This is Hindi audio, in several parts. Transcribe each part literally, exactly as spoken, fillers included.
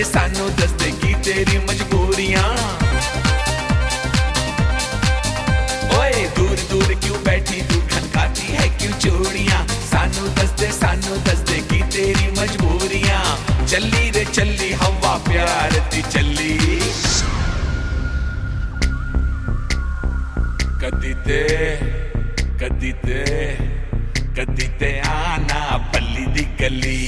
सानू दसदे की तेरी मजबूरियां। ओए दूर दूर क्यों बैठी तू खनकाती है क्यों चूड़ियां, सानू दसदे सानू दसदे की तेरी मजबूरियां। चली रे चली हवा प्यार दी चली, कदी ते कदी ते कदी ते आना बल्ली दी गली,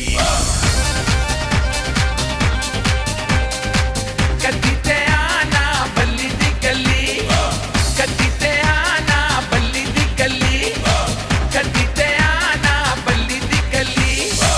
कदी ते आना बल्ली दी गली, कदी ते आना बल्ली दी गली, कदी ते आना बल्ली दी गली।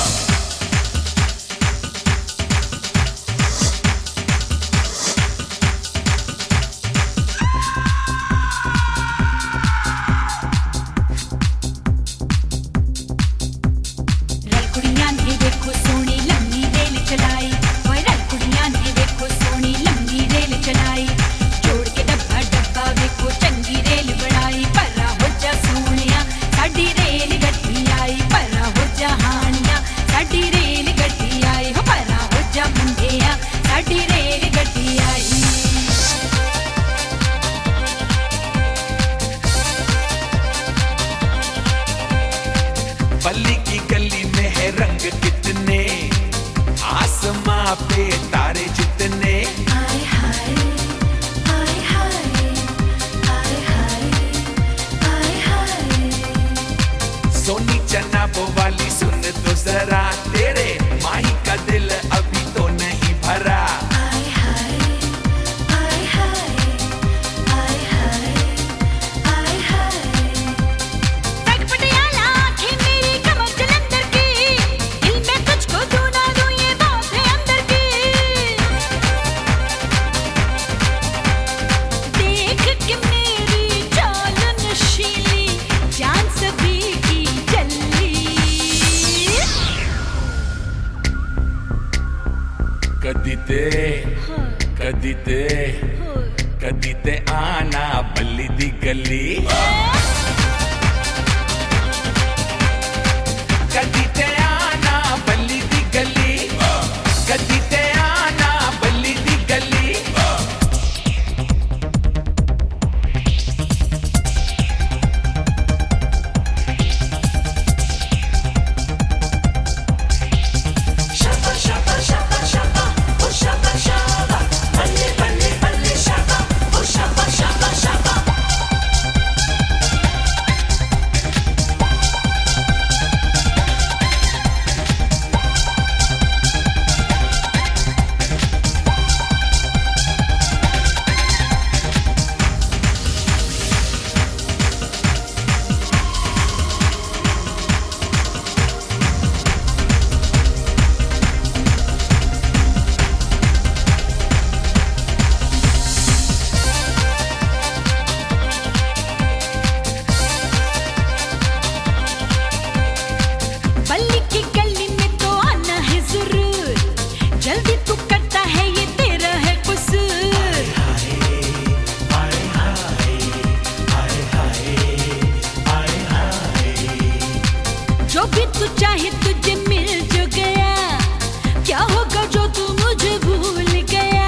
बल्ली की गली में है रंग कितने, आसमां पे तारे जितने। आय हाय आय हाय आय हाय आय हाय। सोनी चना वो वाली सुन तो जरा, तेरे माही का दिल अभी तो नहीं भरा। आय हाय आय हाय आय हाय आय हाय। तक पटियाला आँखें मेरी कमर जलंधर की, दिल में तुझको दूं ना दूं ये बात है अंदर की। देख के मेरी चाल नशीली, जान सभी की जल्ली। कदी ते कदी ते कदी ते आना बल्ली दी गली, कदी ते आना बल्ली दी गली, कदी ते आना बल्ली दी गली। Shabba shabba shabba shabba, oh shabba shabba, balle balle balle shabba, oh shabba shabba shabba. बल्ली की गली में तो आना है जरूर, जल्दी तू करता है ये तेरा है कसूर। जो भी तू चाहे तुझे मिल जो गया, क्या होगा जो तू मुझे भूल गया।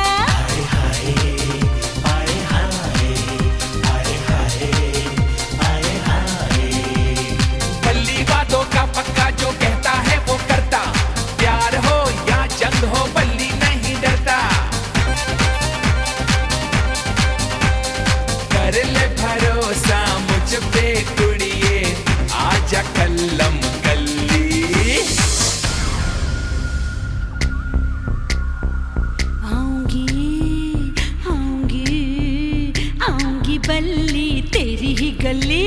बल्ली बातों का पक्का जो कहता है वो करता, प्यार हो या जंग हो बल्ली नहीं डरता। कर ले भरोसा मुझ पे कुड़िए, आजा कल्लम कल्ली। आऊंगी आऊंगी आऊंगी बल्ली तेरी ही गली।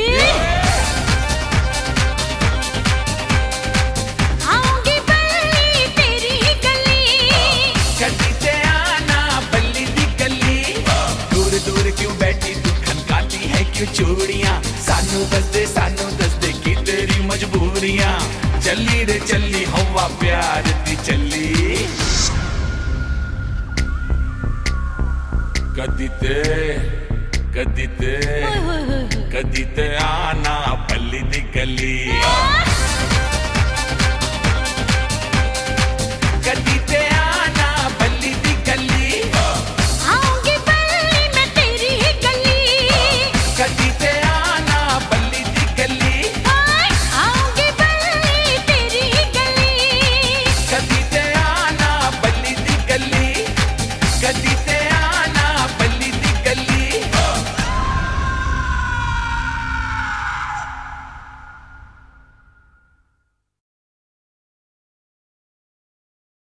आऊंगी बल्ली तेरी ही गली। कदी ते आना बल्ली दी गली, दूर दूर क्यों बैठी तू खनकाती है क्यों चूड़ियां, सानू दसदे सानू दसदे की तेरी मजबूरियां। चली रे चली हवा प्यार दी चली, कदी ते कदी ते कदी ते आना बल्ली दी गली।